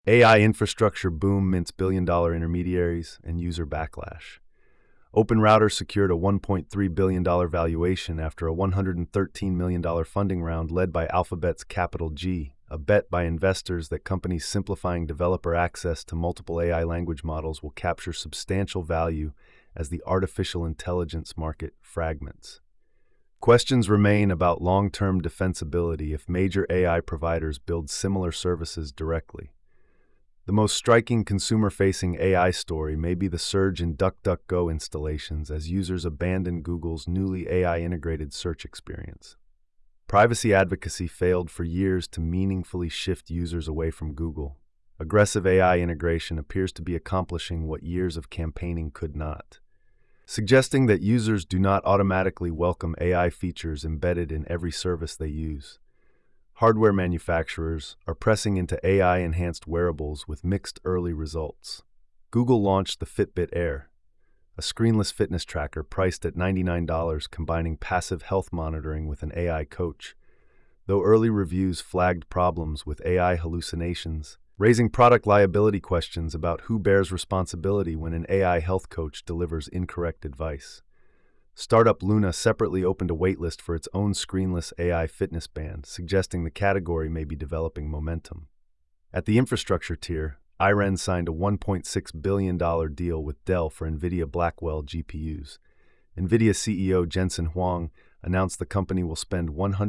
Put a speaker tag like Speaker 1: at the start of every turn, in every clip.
Speaker 1: AI infrastructure boom mints billion-dollar intermediaries and user backlash. OpenRouter secured a $1.3 billion valuation after a $113 million funding round led by Alphabet's Capital G, a bet by investors that companies simplifying developer access to multiple AI language models will capture substantial value as the artificial intelligence market fragments. Questions remain about long-term defensibility if major AI providers build similar services directly. The most striking consumer-facing AI story may be the surge in DuckDuckGo installations as users abandon Google's newly AI-integrated search experience. Privacy advocacy failed for years to meaningfully shift users away from Google. Aggressive AI integration appears to be accomplishing what years of campaigning could not, suggesting that users do not automatically welcome AI features embedded in every service they use. Hardware manufacturers are pressing into AI-enhanced wearables with mixed early results. Google launched the Fitbit Air, a screenless fitness tracker priced at $99, combining passive health monitoring with an AI coach. Though early reviews flagged problems with AI hallucinations, raising product liability questions about who bears responsibility when an AI health coach delivers incorrect advice. Startup Luna separately opened a waitlist for its own screenless AI fitness band, suggesting the category may be developing momentum. At the infrastructure tier, IREN signed a $1.6 billion deal with Dell for NVIDIA Blackwell GPUs. NVIDIA CEO Jensen Huang announced the company will spend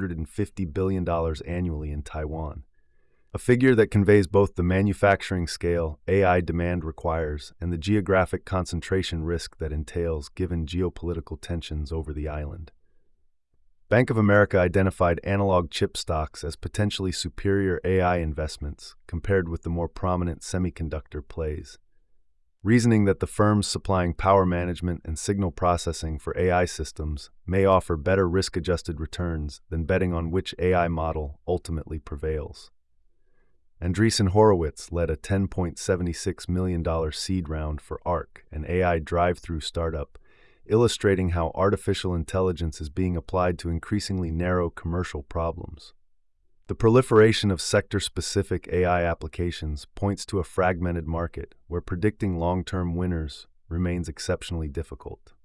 Speaker 1: $150 billion annually in Taiwan, a figure that conveys both the manufacturing scale AI demand requires and the geographic concentration risk that entails given geopolitical tensions over the island. Bank of America identified analog chip stocks as potentially superior AI investments compared with the more prominent semiconductor plays, reasoning that the firms supplying power management and signal processing for AI systems may offer better risk-adjusted returns than betting on which AI model ultimately prevails. Andreessen Horowitz led a $10.76 million seed round for ARK, an AI drive-through startup, illustrating how artificial intelligence is being applied to increasingly narrow commercial problems. The proliferation of sector-specific AI applications points to a fragmented market where predicting long-term winners remains exceptionally difficult.